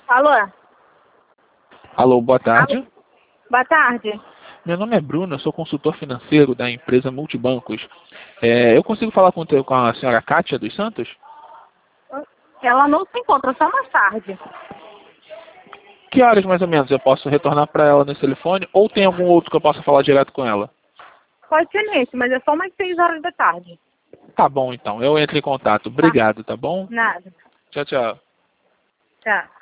Alô? Alô, boa tarde. Alô? Boa tarde. Meu nome é Bruno, eu sou consultor financeiro da empresa Multibancos. Eu consigo falar com a senhora Kátia dos Santos? Ela não se encontra, só mais tarde. Que horas mais ou menos eu posso retornar para ela nesse telefone? Ou tem algum outro que eu possa falar direto com ela? Pode ser nesse, mas é só umas 6 horas da tarde. Tá bom então, eu entro em contato. Tá? Obrigado, tá bom? Nada. Tchau, tchau. Tchau.